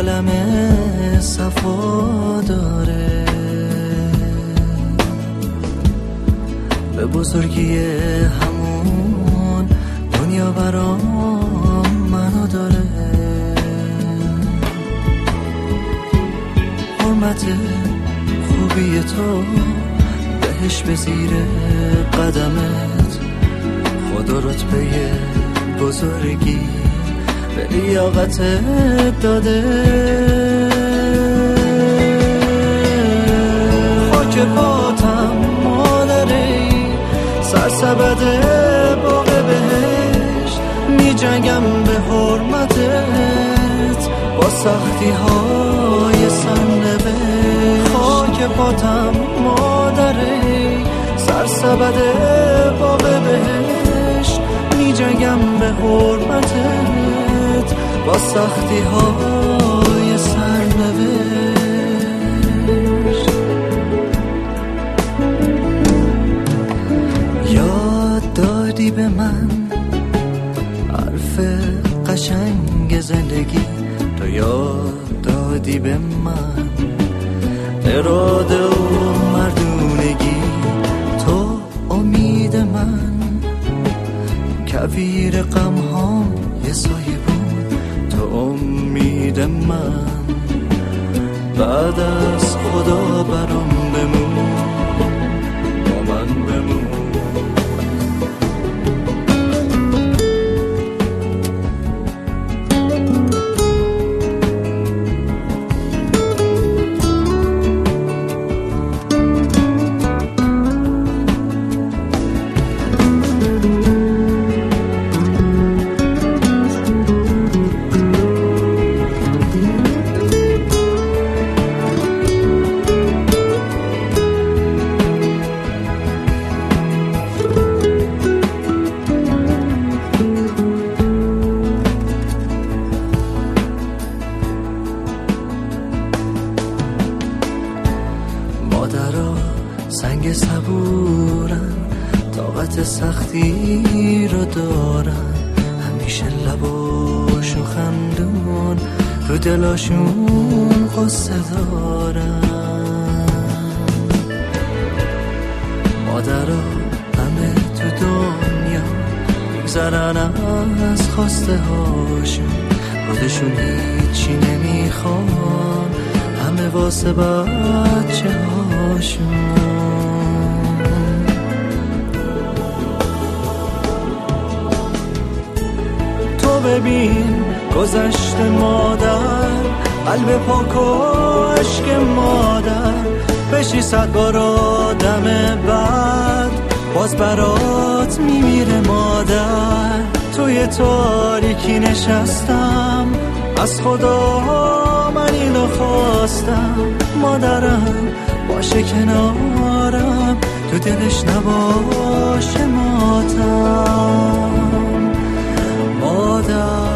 دلم صفا داره، به بزرگی همون دنیا برام منو داره. حرمت خوبی تو بهش به زیر قدمت، خدا رتبه بزرگی به لیاقتت داده. خاک پاتم مادری، سرسبد باغ بهشت، می جنگم به حرمتت با سختی های سرنوشت. خاک پاتم مادری، سرسبد باغ بهشت، می جنگم به حرمتت با سختی های سرنوشت. یاد دادی به من حرف قشنگ زندگی، تو یاد دادی به من اراده و مردونگی. تو امید من، کویر غم هام یه سایه بود. تو امید من، بعد از خدا برام بمون، با من بمون. مادرها سنگ صبورن، طاقت سختی رو دارن، همیشه لباشون خندون، رو دلاشون قصه دارن. مادرها همه تو دنیا میگذرن از خواسته هاشون، خودشون هیچی نمیخوان، همه واسه بچه هاشون. تو ببین گذشت مادر، قلب پاک و عشق مادر، بشی 100 بار آدم بعد باز برات میمیره مادر. توی تاریکی نشستم، از خدا من اینو خواستم، مادرم باشه کنارم، تو دلش نباشه ماتم. مادر